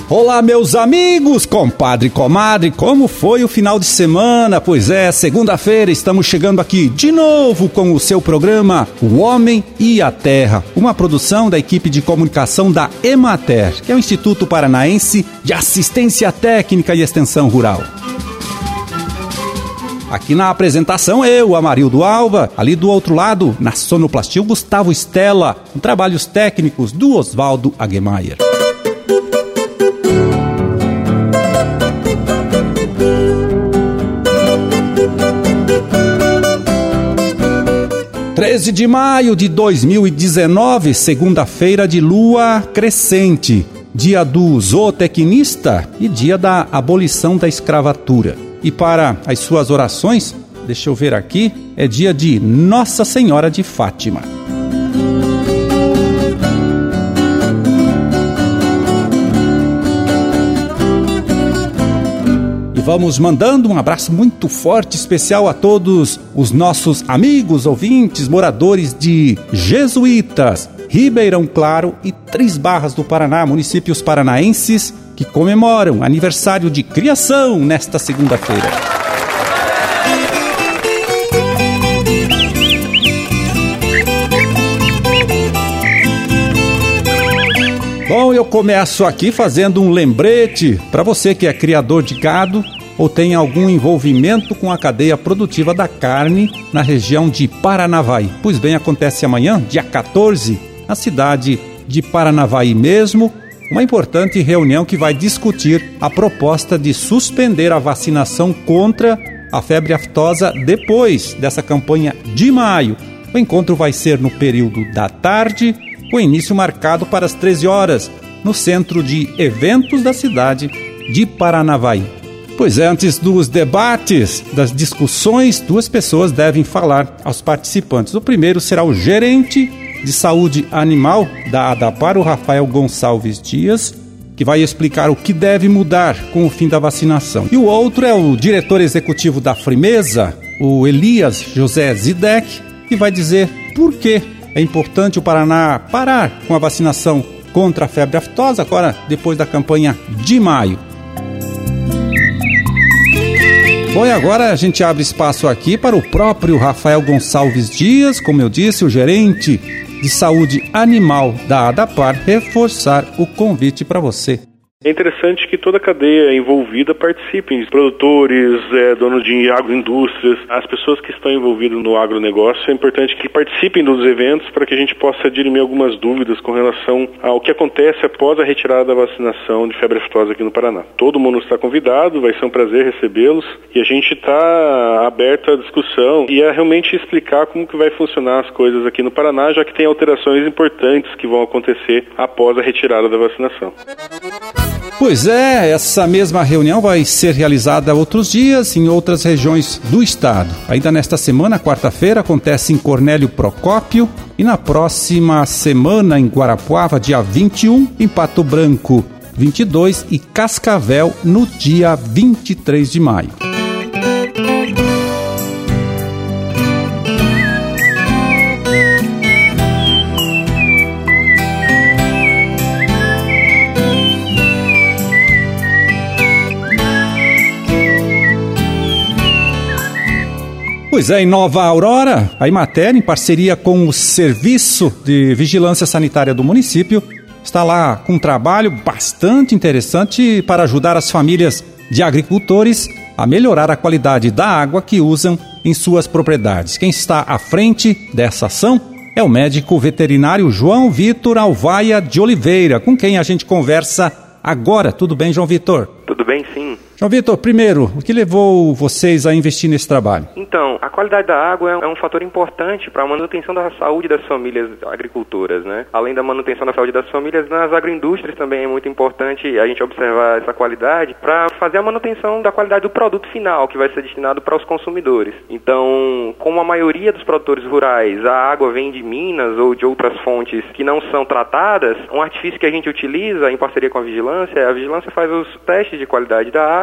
Olá, meus amigos, compadre e comadre, como foi o final de semana? Pois é, segunda-feira estamos chegando aqui de novo com o seu programa O Homem e a Terra, uma produção da equipe de comunicação da Emater, que é o Instituto Paranaense de Assistência Técnica e Extensão Rural. Aqui na apresentação eu, Amarildo Alba, ali do outro lado, na sonoplastia, o Gustavo Stella, com trabalhos técnicos do Oswaldo Aguemaier. 13 de maio de 2019, segunda-feira de lua crescente, dia do zootecnista e dia da abolição da escravatura. E para as suas orações, deixa eu ver aqui, é dia de Nossa Senhora de Fátima. Vamos mandando um abraço muito forte, especial a todos os nossos amigos, ouvintes, moradores de Jesuítas, Ribeirão Claro e Três Barras do Paraná, municípios paranaenses que comemoram aniversário de criação nesta segunda-feira. Bom, eu começo aqui fazendo um lembrete para você que é criador de gado ou tem algum envolvimento com a cadeia produtiva da carne na região de Paranavaí. Pois bem, acontece amanhã, dia 14, na cidade de Paranavaí mesmo, uma importante reunião que vai discutir a proposta de suspender a vacinação contra a febre aftosa depois dessa campanha de maio. O encontro vai ser no período da tarde, com início marcado para as 13 horas, no centro de eventos da cidade de Paranavaí. Pois é, antes dos debates, das discussões, duas pessoas devem falar aos participantes. O primeiro será o gerente de saúde animal da ADAPAR, o Rafael Gonçalves Dias, que vai explicar o que deve mudar com o fim da vacinação. E o outro é o diretor executivo da Frimeza, o Elias José Zidek, que vai dizer por que é importante o Paraná parar com a vacinação contra a febre aftosa, agora depois da campanha de maio. Bom, e agora a gente abre espaço aqui para o próprio Rafael Gonçalves Dias, como eu disse, o gerente de saúde animal da ADAPAR, reforçar o convite para você. É interessante que toda a cadeia envolvida participe, produtores, donos de agroindústrias, as pessoas que estão envolvidas no agronegócio, é importante que participem dos eventos para que a gente possa dirimir algumas dúvidas com relação ao que acontece após a retirada da vacinação de febre aftosa aqui no Paraná. Todo mundo está convidado, vai ser um prazer recebê-los e a gente está aberto à discussão e a realmente explicar como que vai funcionar as coisas aqui no Paraná, já que tem alterações importantes que vão acontecer após a retirada da vacinação. Pois é, essa mesma reunião vai ser realizada outros dias em outras regiões do estado. Ainda nesta semana, quarta-feira, acontece em Cornélio Procópio e na próxima semana em Guarapuava, dia 21, em Pato Branco, 22 e Cascavel, no dia 23 de maio. Pois é, em Nova Aurora, a Emater, em parceria com o Serviço de Vigilância Sanitária do município, está lá com um trabalho bastante interessante para ajudar as famílias de agricultores a melhorar a qualidade da água que usam em suas propriedades. Quem está à frente dessa ação é o médico veterinário João Vitor Alvaia de Oliveira, com quem a gente conversa agora. Tudo bem, João Vitor? Tudo bem, sim. João Vitor, primeiro, o que levou vocês a investir nesse trabalho? Então, a qualidade da água é um fator importante para a manutenção da saúde das famílias agricultoras, né? Além da manutenção da saúde das famílias, nas agroindústrias também é muito importante a gente observar essa qualidade para fazer a manutenção da qualidade do produto final, que vai ser destinado para os consumidores. Então, como a maioria dos produtores rurais, a água vem de Minas ou de outras fontes que não são tratadas, um artifício que a gente utiliza em parceria com a vigilância faz os testes de qualidade da água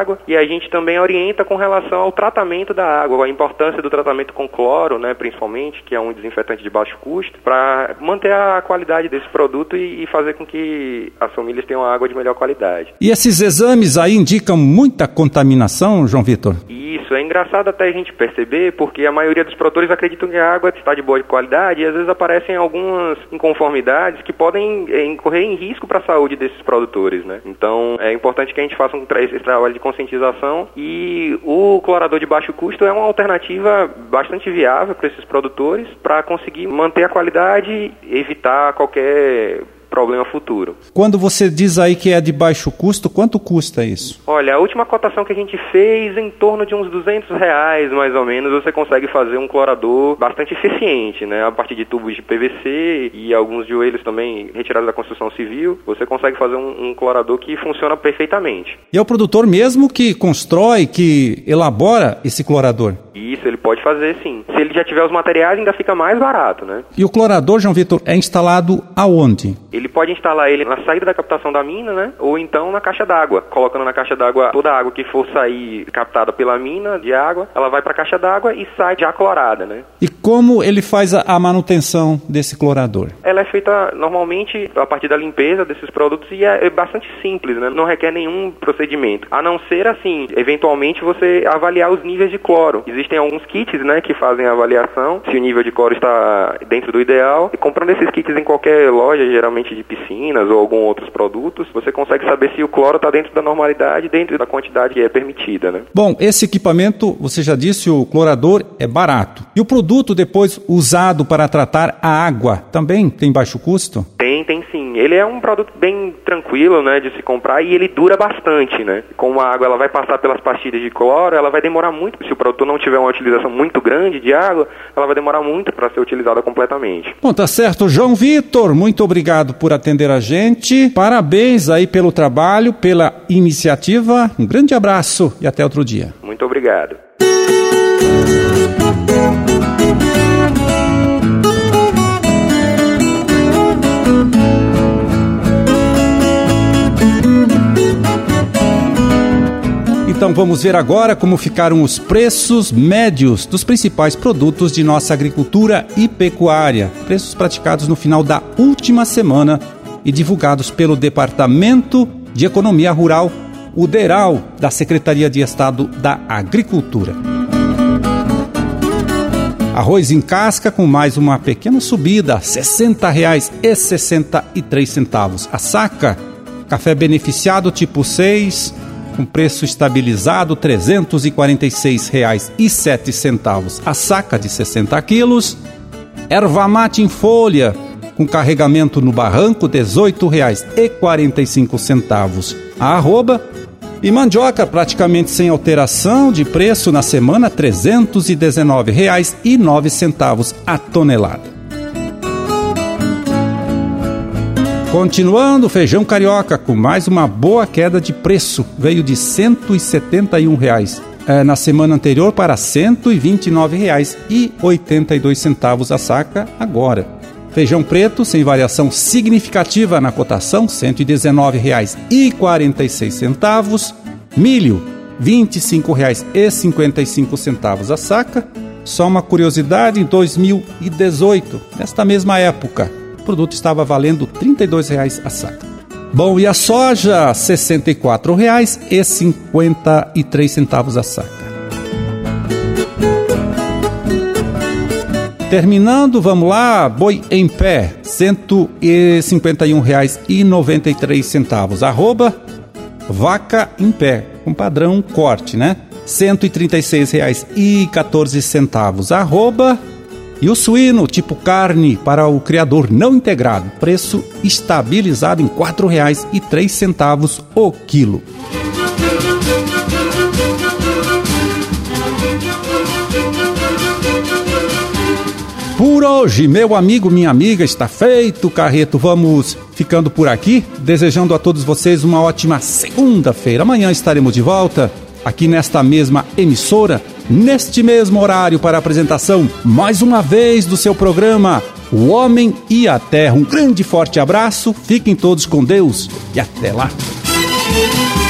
água, e a gente também orienta com relação ao tratamento da água, a importância do tratamento com cloro, né, principalmente, que é um desinfetante de baixo custo, para manter a qualidade desse produto e fazer com que as famílias tenham água de melhor qualidade. E esses exames aí indicam muita contaminação, João Vitor? Isso, é engraçado até a gente perceber, porque a maioria dos produtores acreditam que a água está de boa qualidade e às vezes aparecem algumas inconformidades que podem incorrer em risco para a saúde desses produtores, né? Então é importante que a gente faça esse trabalho de conscientização, e o clorador de baixo custo é uma alternativa bastante viável para esses produtores para conseguir manter a qualidade e evitar qualquer problema futuro. Quando você diz aí que é de baixo custo, quanto custa isso? Olha, a última cotação que a gente fez, em torno de uns R$200, mais ou menos, você consegue fazer um clorador bastante eficiente, né? A partir de tubos de PVC e alguns joelhos também retirados da construção civil, você consegue fazer um clorador que funciona perfeitamente. E é o produtor mesmo que constrói, que elabora esse clorador? Isso, ele pode fazer sim. Se ele já tiver os materiais, ainda fica mais barato, né? E o clorador, João Vitor, é instalado aonde? Ele pode instalar ele na saída da captação da mina, né? Ou então na caixa d'água. Colocando na caixa d'água toda a água que for sair captada pela mina de água, ela vai para a caixa d'água e sai já clorada, né? E como ele faz a manutenção desse clorador? Ela é feita normalmente a partir da limpeza desses produtos e é bastante simples, né? Não requer nenhum procedimento. A não ser, assim, eventualmente você avaliar os níveis de cloro. Existem alguns kits, né, que fazem a avaliação se o nível de cloro está dentro do ideal. E comprando esses kits em qualquer loja, geralmente de piscinas ou alguns outros produtos, você consegue saber se o cloro está dentro da normalidade, dentro da quantidade que é permitida, né? Bom, esse equipamento, você já disse, o clorador é barato. E o produto depois usado para tratar a água também tem baixo custo? Tem sim. Ele é um produto bem tranquilo, né, de se comprar, e ele dura bastante, né? Como a água ela vai passar pelas pastilhas de cloro, ela vai demorar muito. Se o produtor não tiver uma utilização muito grande de água, ela vai demorar muito para ser utilizada completamente. Bom, tá certo. João Vitor, muito obrigado por atender a gente. Parabéns aí pelo trabalho, pela iniciativa. Um grande abraço e até outro dia. Muito obrigado. Então vamos ver agora como ficaram os preços médios dos principais produtos de nossa agricultura e pecuária. Preços praticados no final da última semana e divulgados pelo Departamento de Economia Rural, o DERAL, da Secretaria de Estado da Agricultura. Arroz em casca com mais uma pequena subida, R$ 60,63. A saca, café beneficiado tipo 6, com preço estabilizado, R$ 346,07. A saca de 60 quilos. Erva mate em folha, com carregamento no barranco, R$ 18,45. A arroba. E mandioca, praticamente sem alteração de preço na semana, R$ 319,09 a tonelada. Continuando, feijão carioca com mais uma boa queda de preço, veio de R$ 171 na semana anterior para R$ 129,82 a saca agora. Feijão preto sem variação significativa na cotação, R$ 119,46. Milho, R$ 25,55 a saca. Só uma curiosidade, em 2018, nesta mesma época, o produto estava valendo R$ 32,00 a saca. Bom, e a soja, R$ 64,53 a saca. Terminando, vamos lá, boi em pé, R$ 151,93. Arroba, vaca em pé, com padrão corte, né? R$ 136,14. Arroba, e o suíno, tipo carne, para o criador não integrado, preço estabilizado em R$ 4,03 o quilo. Por hoje, meu amigo, minha amiga, está feito, Carreto. Vamos ficando por aqui, desejando a todos vocês uma ótima segunda-feira. Amanhã estaremos de volta, aqui nesta mesma emissora, neste mesmo horário, para a apresentação, mais uma vez, do seu programa O Homem e a Terra. Um grande e forte abraço, fiquem todos com Deus e até lá.